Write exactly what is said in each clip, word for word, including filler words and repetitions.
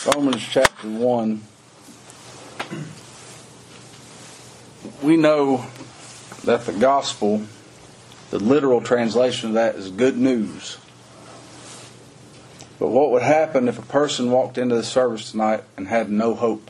Romans chapter one. We know that the gospel, the literal translation of that is good news. But what would happen if a person walked into the service tonight and had no hope?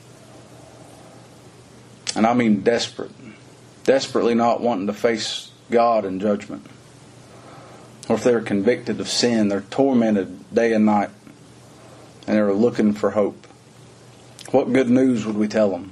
And I mean desperate. Desperately not wanting to face God in judgment. Or if they're convicted of sin, they're tormented day and night, and they're looking for hope. What good news would we tell them?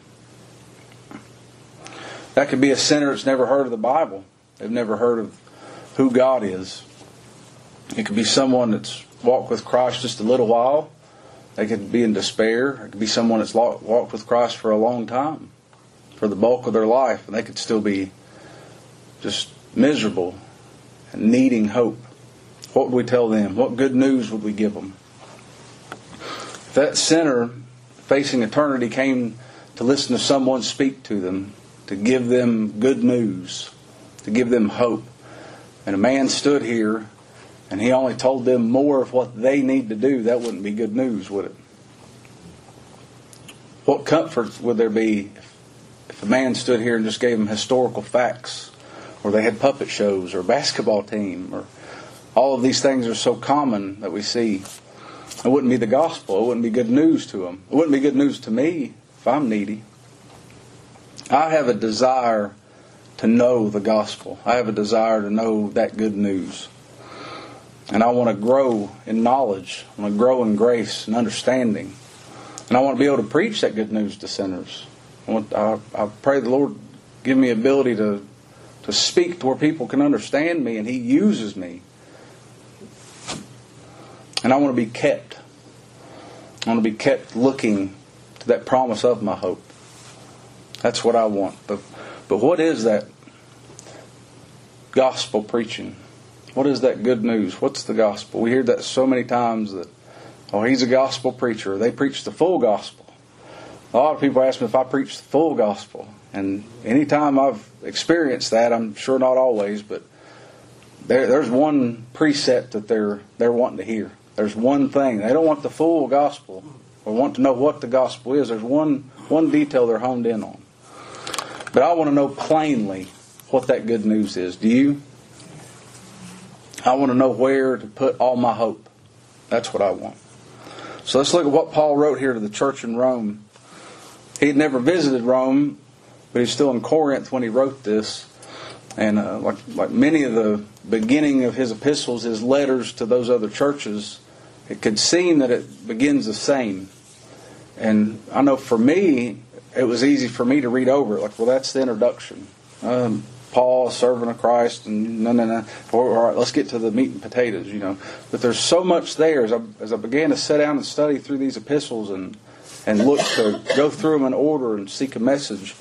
That could be a sinner that's never heard of the Bible. They've never heard of who God is. It could be someone that's walked with Christ just a little while. They could be in despair. It could be someone that's walked with Christ for a long time, for the bulk of their life, and they could still be just miserable and needing hope. What would we tell them? What good news would we give them? If that sinner facing eternity came to listen to someone speak to them, to give them good news, to give them hope, and a man stood here and he only told them more of what they need to do, that wouldn't be good news, would it? What comfort would there be if, if a man stood here and just gave them historical facts, or they had puppet shows, or a basketball team, or all of these things are so common that we see? It wouldn't be the gospel. It wouldn't be good news to them. It wouldn't be good news to me if I'm needy. I have a desire to know the gospel. I have a desire to know that good news. And I want to grow in knowledge. I want to grow in grace and understanding. And I want to be able to preach that good news to sinners. I, want, I, I pray the Lord give me ability to, to speak to where people can understand me, and He uses me. And I want to be kept. I want to be kept looking to that promise of my hope. That's what I want. But, but what is that gospel preaching? What is that good news? What's the gospel? We hear that so many times that, oh, he's a gospel preacher. They preach the full gospel. A lot of people ask me if I preach the full gospel. And anytime I've experienced that, I'm sure not always, but there, there's one precept that they're they're wanting to hear. There's one thing. They don't want the full gospel or want to know what the gospel is. There's one one detail they're honed in on. But I want to know plainly what that good news is. Do you? I want to know where to put all my hope. That's what I want. So let's look at what Paul wrote here to the church in Rome. He had never visited Rome, but he's still in Corinth when he wrote this. And uh, like, like many of the beginning of his epistles, his letters to those other churches, it could seem that it begins the same. And I know for me, it was easy for me to read over it. Like, well, that's the introduction. Um, Paul, a servant of Christ, and no, no, no. All right, let's get to the meat and potatoes, you know. But there's so much there. As I, as I began to sit down and study through these epistles and, and look to go through them in order and seek a message,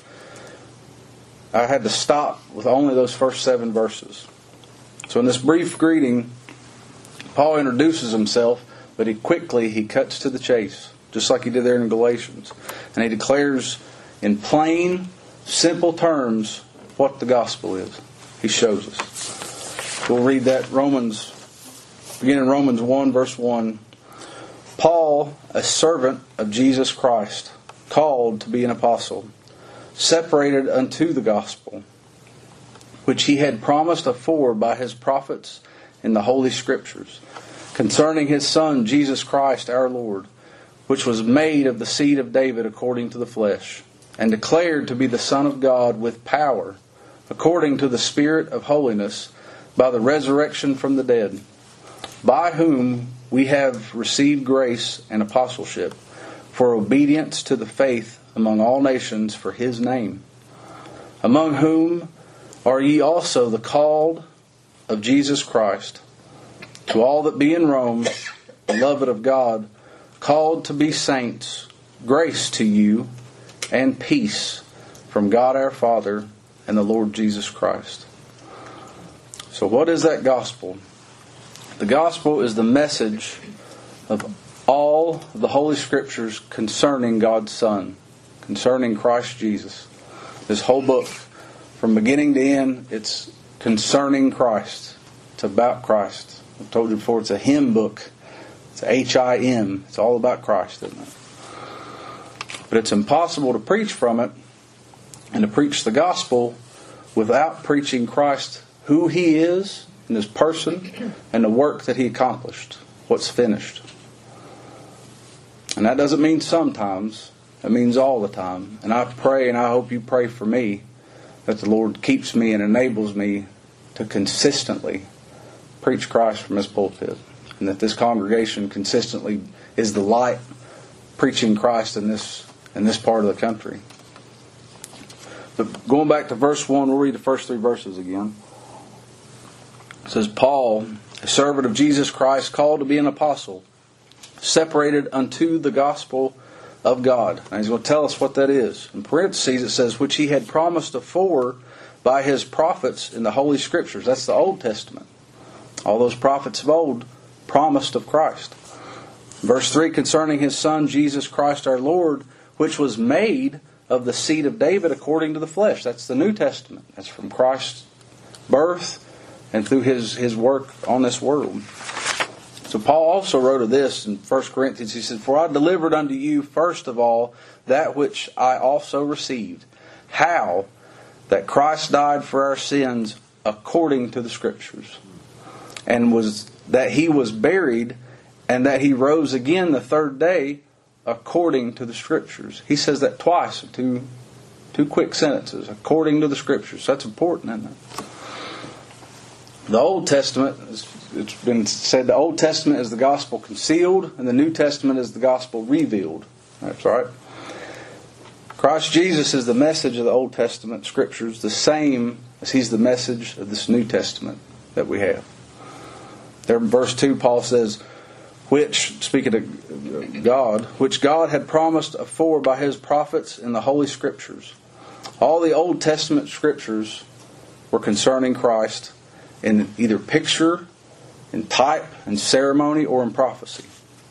I had to stop with only those first seven verses. So in this brief greeting, Paul introduces himself, but he quickly, he cuts to the chase, just like he did there in Galatians. And he declares in plain, simple terms what the gospel is. He shows us. We'll read that Romans, beginning in Romans one, verse one. Paul, a servant of Jesus Christ, called to be an apostle, separated unto the gospel, which he had promised afore by his prophets in the Holy Scriptures, concerning his Son, Jesus Christ our Lord, which was made of the seed of David according to the flesh, and declared to be the Son of God with power, according to the Spirit of holiness, by the resurrection from the dead, by whom we have received grace and apostleship, for obedience to the faith among all nations for His name, among whom are ye also the called of Jesus Christ, to all that be in Rome, beloved of God, called to be saints, grace to you and peace from God our Father and the Lord Jesus Christ. So what is that gospel? The gospel is the message of all the Holy Scriptures concerning God's Son, concerning Christ Jesus. This whole book, from beginning to end, it's concerning Christ. It's about Christ. I've told you before, it's a hymn book It's H I M. It's all about Christ, isn't it? But it's impossible to preach from it and to preach the gospel without preaching Christ, who He is, and His person, and the work that He accomplished, what's finished. And that doesn't mean sometimes. It means all the time. And I pray, and I hope you pray for me, that the Lord keeps me and enables me to consistently preach Christ from His pulpit. And that this congregation consistently is the light preaching Christ in this in this part of the country. But going back to verse one, we'll read the first three verses again. It says, Paul, a servant of Jesus Christ, called to be an apostle, separated unto the gospel of God. And he's going to tell us what that is. In parentheses it says, which He had promised afore by His prophets in the Holy Scriptures. That's the Old Testament. All those prophets of old promised of Christ. Verse three, concerning His Son, Jesus Christ our Lord, which was made of the seed of David according to the flesh. That's the New Testament. That's from Christ's birth and through His, his work on this world. So Paul also wrote of this in First Corinthians. He said, for I delivered unto you first of all that which I also received. How? That Christ died for our sins according to the Scriptures. And was that He was buried, and that He rose again the third day according to the Scriptures. He says that twice in two, two quick sentences. According to the Scriptures. That's important, isn't it? The Old Testament, it's been said the Old Testament is the gospel concealed, and the New Testament is the gospel revealed. That's right. Christ Jesus is the message of the Old Testament Scriptures, the same as He's the message of this New Testament that we have. There in verse two, Paul says, which, speaking of God, which God had promised afore by His prophets in the Holy Scriptures. All the Old Testament Scriptures were concerning Christ in either picture, in type, in ceremony, or in prophecy.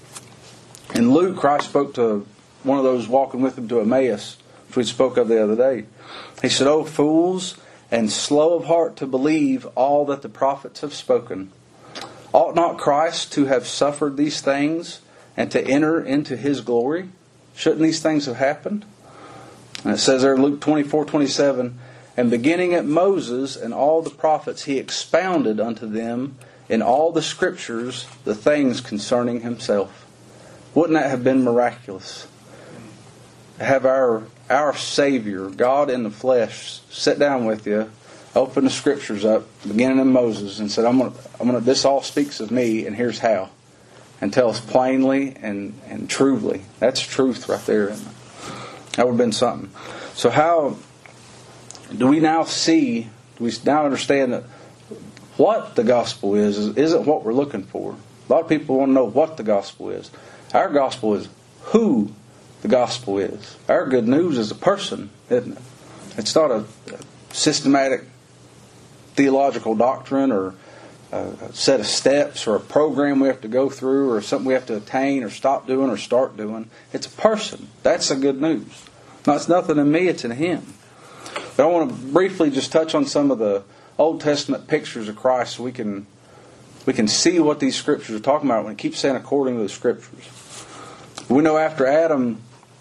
In Luke, Christ spoke to one of those walking with Him to Emmaus, which we spoke of the other day. He said, O fools, and slow of heart to believe all that the prophets have spoken. Ought not Christ to have suffered these things and to enter into His glory? Shouldn't these things have happened? And it says there in Luke twenty-four twenty-seven, and beginning at Moses and all the prophets, He expounded unto them in all the Scriptures the things concerning Himself. Wouldn't that have been miraculous? Have our our Savior, God in the flesh, sit down with you, open the Scriptures up, beginning in Moses, and said, I'm gonna, I'm gonna, this all speaks of me, and here's how. And tell us plainly and, and truly. That's truth right there. Isn't it? That would have been something. So how do we now see, do we now understand that what the gospel is, isn't what we're looking for? A lot of people want to know what the gospel is. Our gospel is who the gospel is. Our good news is a person, isn't it? It's not a systematic theological doctrine or a set of steps or a program we have to go through or something we have to attain or stop doing or start doing. It's a person. That's the good news. Now, it's nothing in me, it's in Him. But I want to briefly just touch on some of the Old Testament pictures of Christ so we can we can see what these Scriptures are talking about when it keeps saying according to the Scriptures. We know after Adam,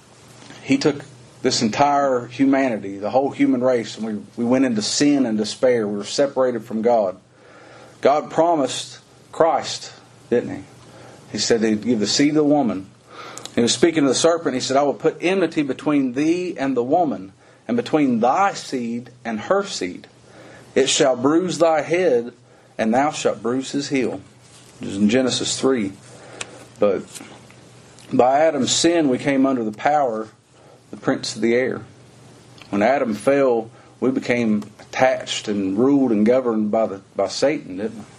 he took this entire humanity, the whole human race, and we, we went into sin and despair. We were separated from God. God promised Christ, didn't He? He said He'd give the seed of the woman. He was speaking to the serpent. He said, I will put enmity between thee and the woman, and between thy seed and her seed. It shall bruise thy head, and thou shalt bruise his heel. This is in Genesis three. But by Adam's sin, we came under the power of the prince of the air. When Adam fell, we became attached and ruled and governed by the by Satan, didn't we?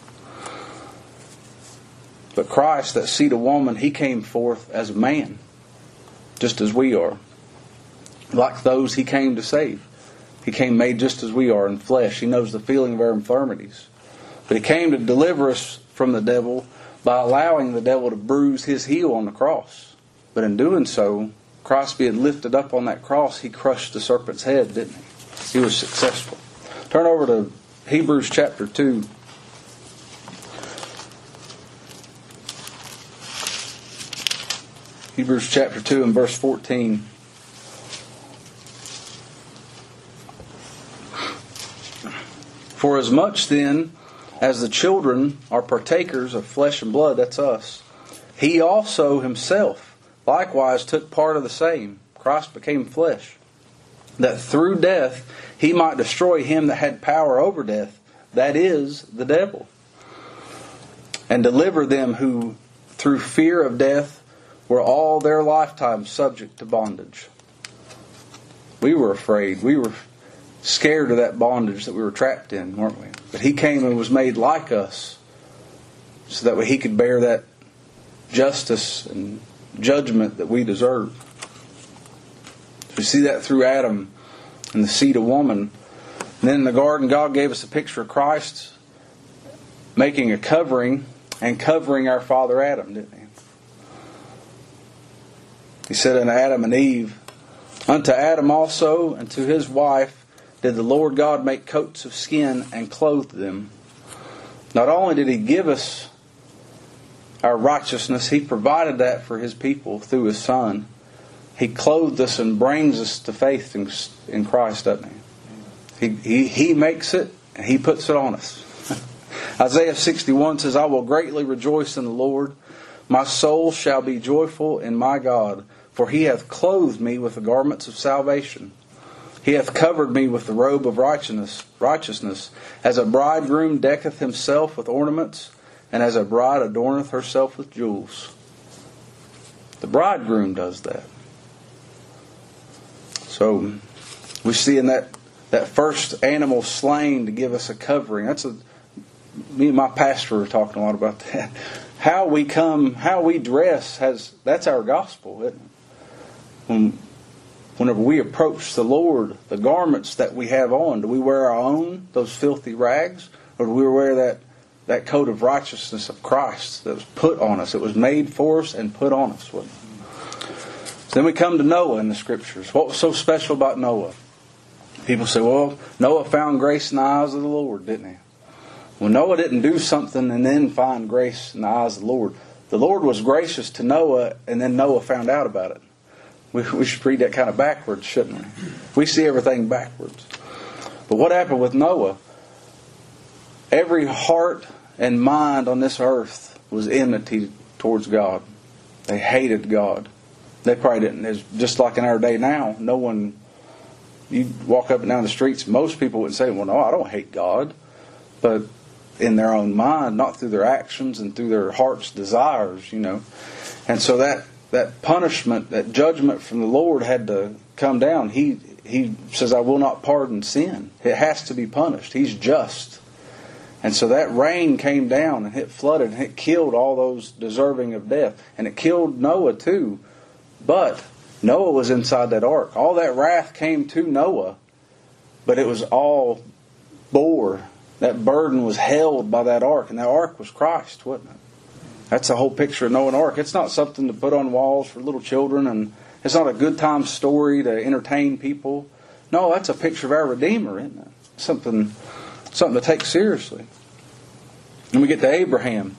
But Christ, that seed of woman, He came forth as a man, just as we are. Like those He came to save. He came made just as we are in flesh. He knows the feeling of our infirmities. But He came to deliver us from the devil by allowing the devil to bruise His heel on the cross. But in doing so, Christ being lifted up on that cross, He crushed the serpent's head, didn't He? He was successful. Turn over to Hebrews chapter two. Hebrews chapter two and verse fourteen. For as much then as the children are partakers of flesh and blood, that's us, He also Himself likewise took part of the same. Christ became flesh, that through death He might destroy him that had power over death, that is, the devil, and deliver them who through fear of death were all their lifetime subject to bondage. We were afraid. We were scared of that bondage that we were trapped in, weren't we? But He came and was made like us, so that way He could bear that justice and judgment that we deserve. We see that through Adam and the seed of woman. And then in the garden, God gave us a picture of Christ making a covering and covering our father Adam, didn't He? He said unto Adam and Eve, unto Adam also and to his wife did the Lord God make coats of skin and clothe them. Not only did He give us our righteousness, He provided that for His people through His Son. He clothed us and brings us to faith in, in Christ, doesn't He? He, he? He makes it and He puts it on us. Isaiah sixty-one says, I will greatly rejoice in the Lord. My soul shall be joyful in my God, for He hath clothed me with the garments of salvation. He hath covered me with the robe of righteousness, righteousness, as a bridegroom decketh himself with ornaments, and as a bride adorneth herself with jewels. The bridegroom does that. So we see in that, that first animal slain to give us a covering. That's a me and my pastor were talking a lot about that. How we come, how we dress has that's our gospel, isn't it? When Whenever we approach the Lord, the garments that we have on, do we wear our own, those filthy rags? Or do we wear that, that coat of righteousness of Christ that was put on us? It was made for us and put on us. So then we come to Noah in the Scriptures. What was so special about Noah? People say, well, Noah found grace in the eyes of the Lord, didn't he? Well, Noah didn't do something and then find grace in the eyes of the Lord. The Lord was gracious to Noah, and then Noah found out about it. We, we should read that kind of backwards, shouldn't we? We see everything backwards. But what happened with Noah? Every heart and mind on this earth was enmity towards God. They hated God. They probably didn't. It's just like in our day now. No one, you walk up and down the streets, most people would say, well, no, I don't hate God. But in their own mind, not through their actions and through their heart's desires, you know. And so that That punishment, that judgment from the Lord had to come down. He He says, I will not pardon sin. It has to be punished. He's just. And so that rain came down and it flooded and it killed all those deserving of death. And it killed Noah too. But Noah was inside that ark. All that wrath came to Noah, but it was all bore. That burden was held by that ark. And that ark was Christ, wasn't it? That's the whole picture of Noah and Ark. It's not something to put on walls for little children, and it's not a good time story to entertain people. No, that's a picture of our Redeemer, isn't it? Something, something to take seriously. And we get to Abraham.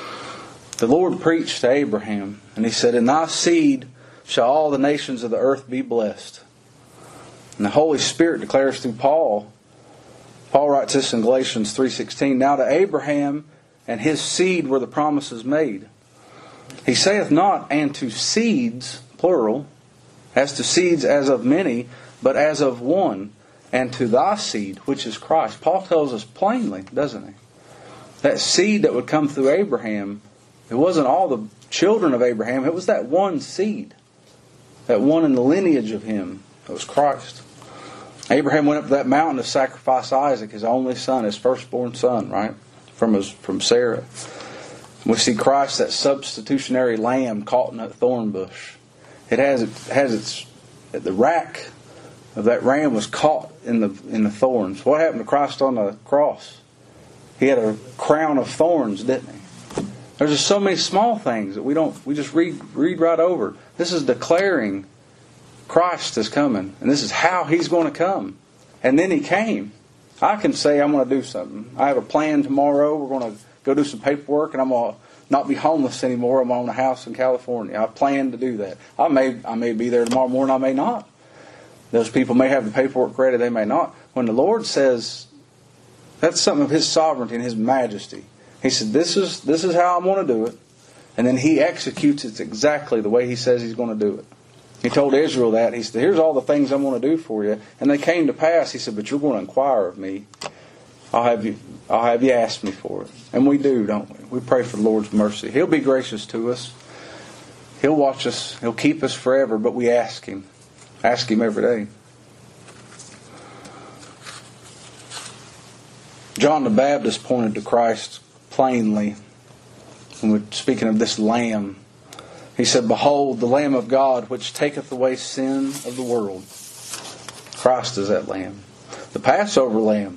The Lord preached to Abraham, and He said, in thy seed shall all the nations of the earth be blessed. And the Holy Spirit declares through Paul. Paul writes this in Galatians three sixteen, now to Abraham and his seed were the promises made. He saith not, and to seeds, plural, as to seeds as of many, but as of one, and to thy seed, which is Christ. Paul tells us plainly, doesn't he? That seed that would come through Abraham, it wasn't all the children of Abraham, it was that one seed. That one in the lineage of him. That was Christ. Abraham went up to that mountain to sacrifice Isaac, his only son, his firstborn son, right? From his, from Sarah. We see Christ, that substitutionary lamb caught in that thorn bush. It has it has its the rack of that ram was caught in the in the thorns. What happened to Christ on the cross? He had a crown of thorns, didn't he? There's just so many small things that we don't we just read read right over. This is declaring Christ is coming, and this is how He's going to come. And then He came. I can say I'm going to do something. I have a plan tomorrow. We're going to go do some paperwork, and I'm going to not be homeless anymore. I'm on a house in California. I plan to do that. I may I may be there tomorrow morning. I may not. Those people may have the paperwork ready. They may not. When the Lord says, that's something of His sovereignty and His majesty. He said, this is this is how I'm going to do it. And then He executes it exactly the way He says He's going to do it. He told Israel that. He said, here's all the things I'm going to do for you. And they came to pass. He said, but you're going to inquire of me. I'll have you I'll have you ask me for it. And we do, don't we? We pray for the Lord's mercy. He'll be gracious to us. He'll watch us. He'll keep us forever. But we ask Him. Ask Him every day. John the Baptist pointed to Christ plainly when we're speaking of this Lamb. He said, behold, the Lamb of God, which taketh away sin of the world. Christ is that Lamb. The Passover Lamb.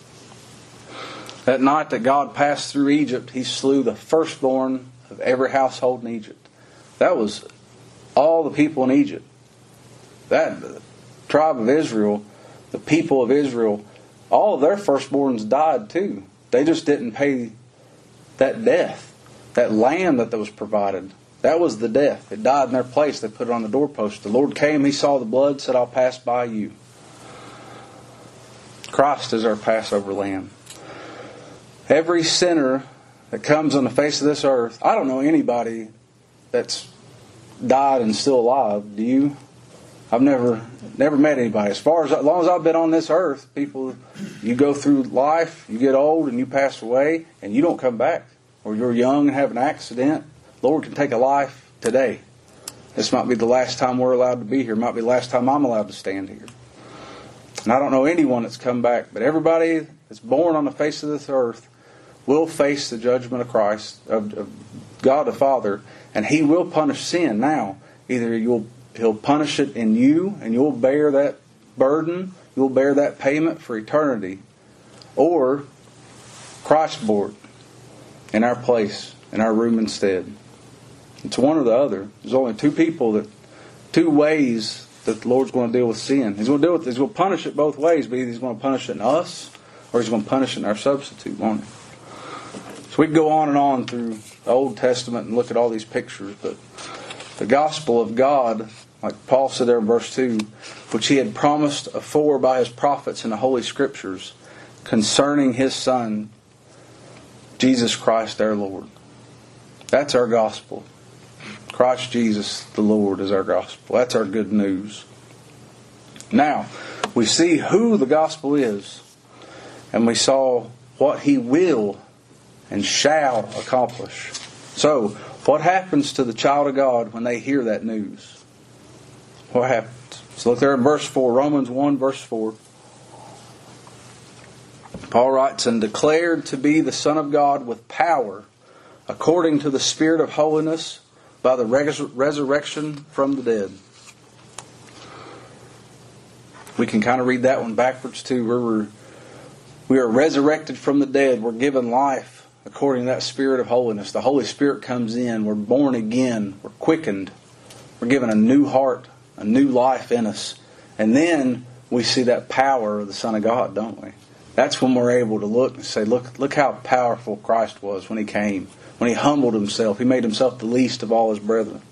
That night that God passed through Egypt, He slew the firstborn of every household in Egypt. That was all the people in Egypt. That the tribe of Israel, the people of Israel, all of their firstborns died too. They just didn't pay that death. That lamb that was provided, that was the death. It died in their place. They put it on the doorpost. The Lord came, He saw the blood, said, I'll pass by you. Christ is our Passover Lamb. Every sinner that comes on the face of this earth, I don't know anybody that's died and still alive. Do you? I've never never met anybody. As far as, as long as I've been on this earth, people, you go through life, you get old and you pass away, and you don't come back. Or you're young and have an accident. Lord can take a life today. This might be the last time we're allowed to be here. It might be the last time I'm allowed to stand here. And I don't know anyone that's come back, but everybody that's born on the face of this earth will face the judgment of Christ, of, of God the Father, and He will punish sin. Now, either you'll He'll punish it in you, and you'll bear that burden, you'll bear that payment for eternity, or Christ bore it in our place, in our room instead. It's one or the other. There's only two people that, two ways that the Lord's going to deal with sin. He's going to deal with, He's going to punish it both ways, but either He's going to punish it in us, or He's going to punish it in our substitute, won't He? So we can go on and on through the Old Testament and look at all these pictures, but the gospel of God, like Paul said there in verse two, which He had promised afore by His prophets in the Holy Scriptures concerning His Son, Jesus Christ our Lord. That's our gospel. Christ Jesus the Lord is our gospel. That's our good news. Now, we see who the gospel is, and we saw what He will and shall accomplish. So, what happens to the child of God when they hear that news? What happens? So look there in verse four, Romans one verse four. Paul writes, and declared to be the Son of God with power, according to the Spirit of holiness, by the res- resurrection from the dead. We can kind of read that one backwards too. We're, we are resurrected from the dead. We're given life according to that Spirit of holiness. The Holy Spirit comes in. We're born again. We're quickened. We're given a new heart, a new life in us. And then we see that power of the Son of God, don't we? That's when we're able to look and say, look, look how powerful Christ was when He came. When He humbled Himself. He made Himself the least of all His brethren.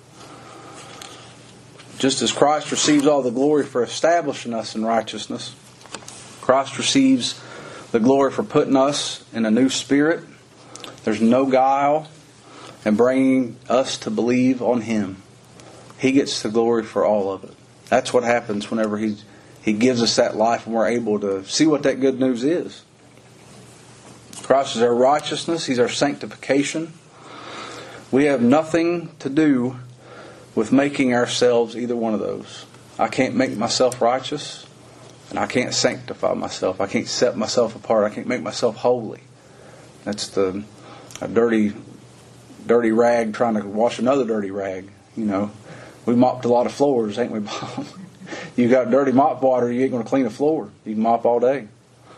Just as Christ receives all the glory for establishing us in righteousness, Christ receives the glory for putting us in a new spirit. There's no guile in bringing us to believe on Him. He gets the glory for all of it. That's what happens whenever He He gives us that life and we're able to see what that good news is. Christ is our righteousness. He's our sanctification. We have nothing to do with making ourselves either one of those. I can't make myself righteous, and I can't sanctify myself. I can't set myself apart. I can't make myself holy. That's the a dirty, dirty rag trying to wash another dirty rag. You know, we mopped a lot of floors, ain't we, Bob? You got dirty mop water, you ain't going to clean a floor. You can mop all day.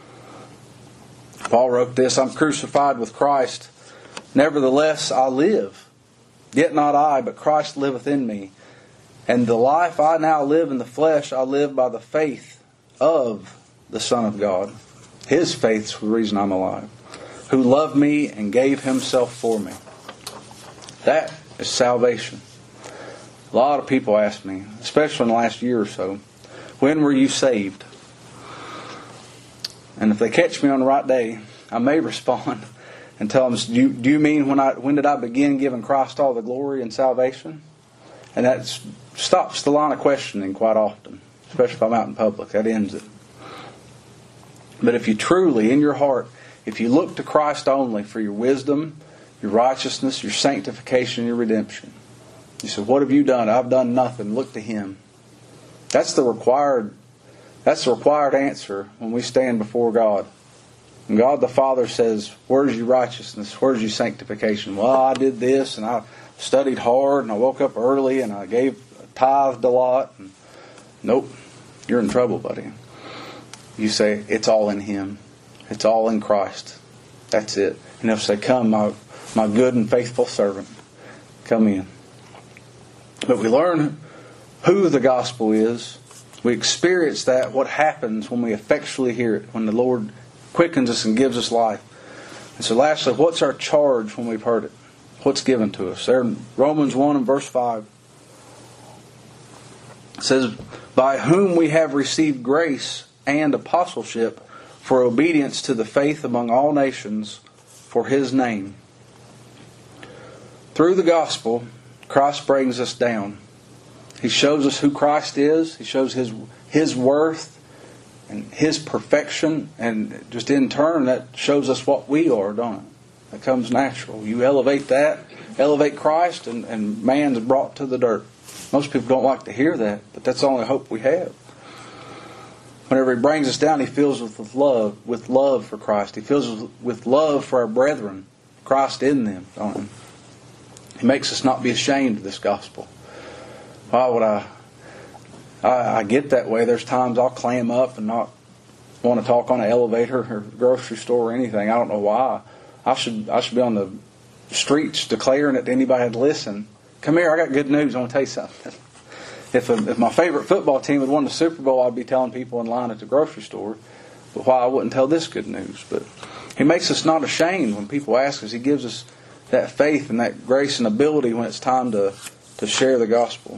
Paul wrote this, I'm crucified with Christ. Nevertheless I live. Yet not I, but Christ liveth in me. And the life I now live in the flesh, I live by the faith of the Son of God. His faith's the reason I'm alive. Who loved me and gave Himself for me. That is salvation. A lot of people ask me, especially in the last year or so, when were you saved? And if they catch me on the right day, I may respond and tell them, do you, do you mean when I when did I begin giving Christ all the glory and salvation? And that stops the line of questioning quite often, especially if I'm out in public. That ends it. But if you truly, in your heart, if you look to Christ only for your wisdom, your righteousness, your sanctification, your redemption, you say, what have you done? I've done nothing. Look to Him. That's the required That's the required answer when we stand before God. And God the Father says, where's your righteousness? Where's your sanctification? Well, I did this and I studied hard and I woke up early and I gave tithed a lot. And, nope, you're in trouble, buddy. You say, it's all in Him. It's all in Christ. That's it. And He'll say, come, my, my good and faithful servant. Come in. But we learn who the gospel is. We experience that, what happens when we effectually hear it, when the Lord quickens us and gives us life. And so lastly, what's our charge when we've heard it? What's given to us? There in Romans one and verse five, it says, by whom we have received grace and apostleship for obedience to the faith among all nations for His name. Through the gospel, Christ brings us down. He shows us who Christ is. He shows His His worth and His perfection. And just in turn, that shows us what we are, don't it? That comes natural. You elevate that, elevate Christ, and, and man's brought to the dirt. Most people don't like to hear that, but that's the only hope we have. Whenever He brings us down, He fills us with love, with love for Christ. He fills us with love for our brethren, Christ in them, don't He? He makes us not be ashamed of this gospel. Why would I, I? I get that way. There's times I'll clam up and not want to talk on an elevator or grocery store or anything. I don't know why. I should I should be on the streets declaring it to anybody that'd listen. Come here, I got good news. I want to tell you something. If a, if my favorite football team had won the Super Bowl, I'd be telling people in line at the grocery store. But why I wouldn't tell this good news? But He makes us not ashamed when people ask us. He gives us that faith and that grace and ability when it's time to, to share the gospel.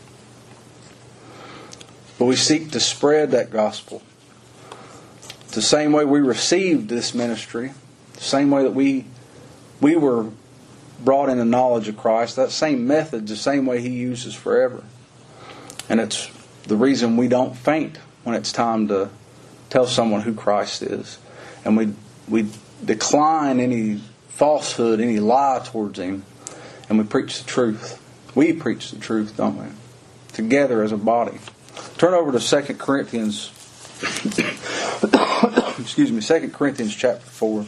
But we seek to spread that gospel. It's the same way we received this ministry, the same way that we we were brought into knowledge of Christ, that same method, the same way He uses forever. And it's the reason we don't faint when it's time to tell someone who Christ is. And we we decline any falsehood, any lie towards Him, and we preach the truth. We preach the truth, don't we? Together as a body. Turn over to Second Corinthians. Excuse me, Second Corinthians chapter four.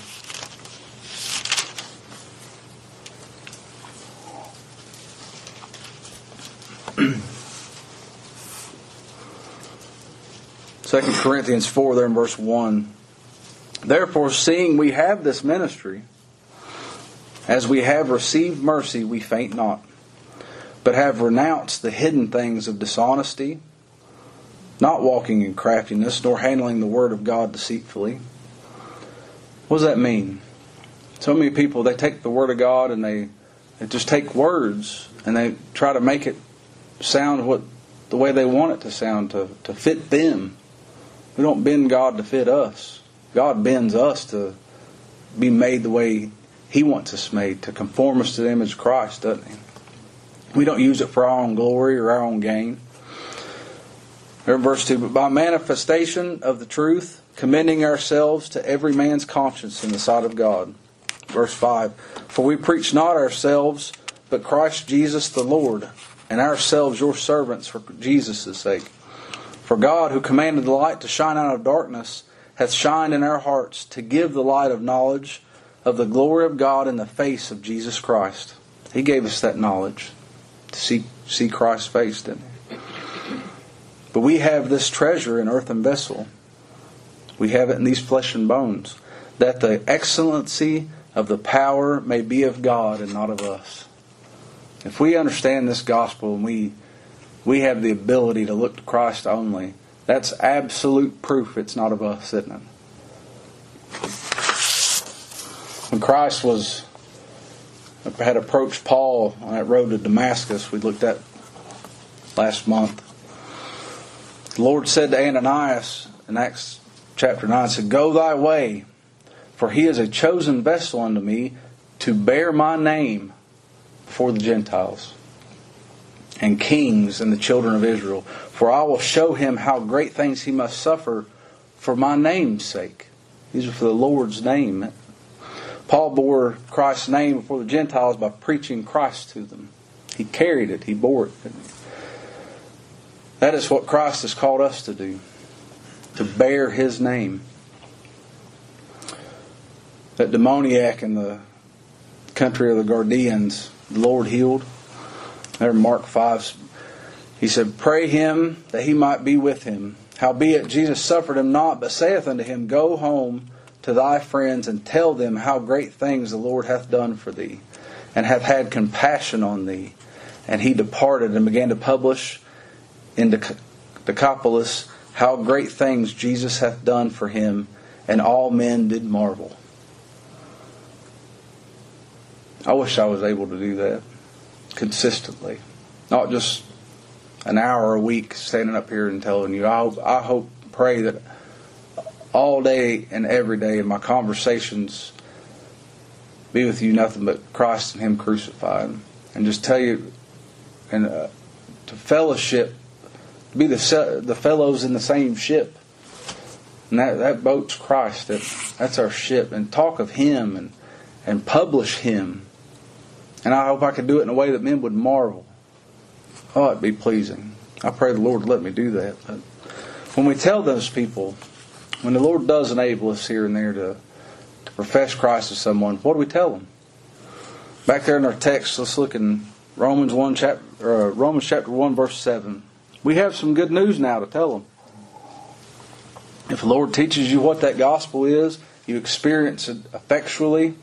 Second Corinthians four, there in verse one. Therefore, seeing we have this ministry, as we have received mercy, we faint not, but have renounced the hidden things of dishonesty, not walking in craftiness, nor handling the word of God deceitfully. What does that mean? So many people, they take the word of God and they, they just take words and they try to make it sound what the way they want it to sound, to, to fit them. We don't bend God to fit us. God bends us to be made the way He wants us made, to conform us to the image of Christ, doesn't He? We don't use it for our own glory or our own gain. There in verse two, but by manifestation of the truth, commending ourselves to every man's conscience in the sight of God. Verse five, for we preach not ourselves, but Christ Jesus the Lord, and ourselves your servants for Jesus' sake. For God, who commanded the light to shine out of darkness, hath shined in our hearts to give the light of knowledge of the glory of God in the face of Jesus Christ. He gave us that knowledge to see, see Christ's face, didn't He? But we have this treasure in earthen vessel. We have it in these flesh and bones, that the excellency of the power may be of God and not of us. If we understand this gospel and we we have the ability to look to Christ only, that's absolute proof it's not of us, isn't it? When Christ was had approached Paul on that road to Damascus we looked at last month. The Lord said to Ananias in Acts chapter nine, said, "Go thy way, for he is a chosen vessel unto me to bear my name for the Gentiles and kings and the children of Israel. For I will show him how great things he must suffer for my name's sake." These are for the Lord's name. Paul bore Christ's name before the Gentiles by preaching Christ to them. He carried it. He bore it. That is what Christ has called us to do. To bear His name. That demoniac in the country of the Gadarenes, the Lord healed. There in Mark five, He said, "Pray him that he might be with him. Howbeit Jesus suffered him not, but saith unto him, Go home to thy friends, and tell them how great things the Lord hath done for thee, and hath had compassion on thee. And he departed and began to publish in Decapolis how great things Jesus hath done for him, and all men did marvel." I wish I was able to do that consistently. Not just an hour a week standing up here and telling you. I hope, I hope, pray that all day and every day in my conversations be with you nothing but Christ and Him crucified. And just tell you, and uh, to fellowship, to be the the fellows in the same ship. And that, that boat's Christ. That, that's our ship. And talk of Him and, and publish Him. And I hope I could do it in a way that men would marvel. Oh, it'd be pleasing. I pray the Lord would let me do that. But when we tell those people, when the Lord does enable us here and there to, to profess Christ to someone, what do we tell them? Back there in our text, let's look in Romans one chapter, or Romans chapter one, verse seven. We have some good news now to tell them. If the Lord teaches you what that gospel is, you experience it effectually,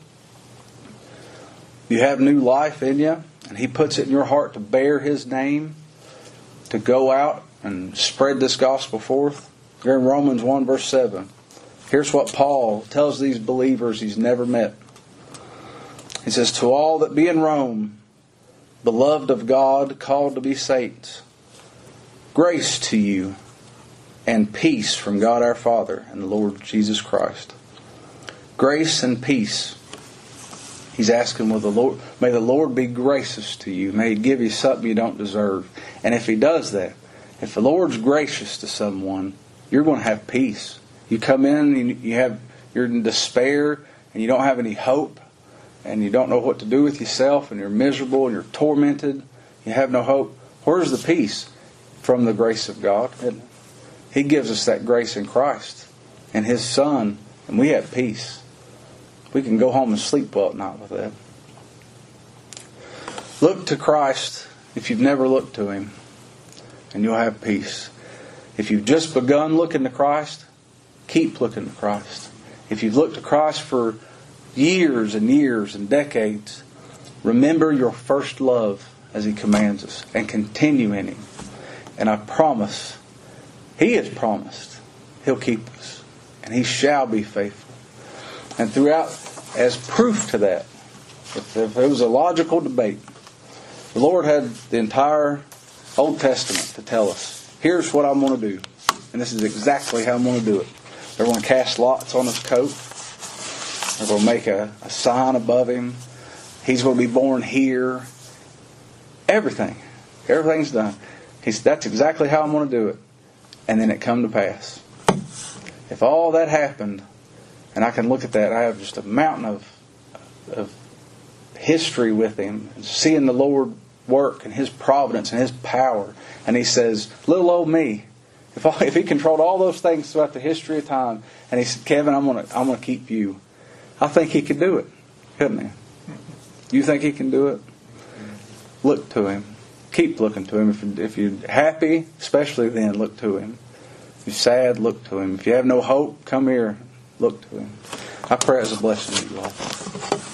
you have new life in you, and He puts it in your heart to bear His name, to go out and spread this gospel forth. Here in Romans one verse seven. Here's what Paul tells these believers he's never met. He says, "To all that be in Rome, beloved of God, called to be saints, grace to you and peace from God our Father and the Lord Jesus Christ." Grace and peace. He's asking, will the Lord, may the Lord be gracious to you. May He give you something you don't deserve. And if He does that, if the Lord's gracious to someone, you're going to have peace. You come in and you have, you're in despair and you don't have any hope and you don't know what to do with yourself and you're miserable and you're tormented. You have no hope. Where's the peace? From the grace of God. He gives us that grace in Christ and His Son, and we have peace. We can go home and sleep well at night with that. Look to Christ if you've never looked to Him, and you'll have peace. If you've just begun looking to Christ, keep looking to Christ. If you've looked to Christ for years and years and decades, remember your first love as He commands us, and continue in Him. And I promise, He has promised He'll keep us, and He shall be faithful. And throughout, as proof to that, if, if it was a logical debate, the Lord had the entire Old Testament to tell us, here's what I'm going to do. And this is exactly how I'm going to do it. They're going to cast lots on His coat. They're going to make a, a sign above Him. He's going to be born here. Everything. Everything's done. He's, that's exactly how I'm going to do it. And then it come to pass. If all that happened, and I can look at that, I have just a mountain of, of history with Him, and seeing the Lord work and His providence and His power. And He says, little old me, if I, if He controlled all those things throughout the history of time, and He said, Kevin, I'm going to I'm going to keep you. I think He could do it, couldn't He? You think He can do it? Look to Him. Keep looking to Him. If, if you're happy, especially then, look to Him. If you're sad, look to Him. If you have no hope, come here, look to Him. I pray it's a blessing to you all.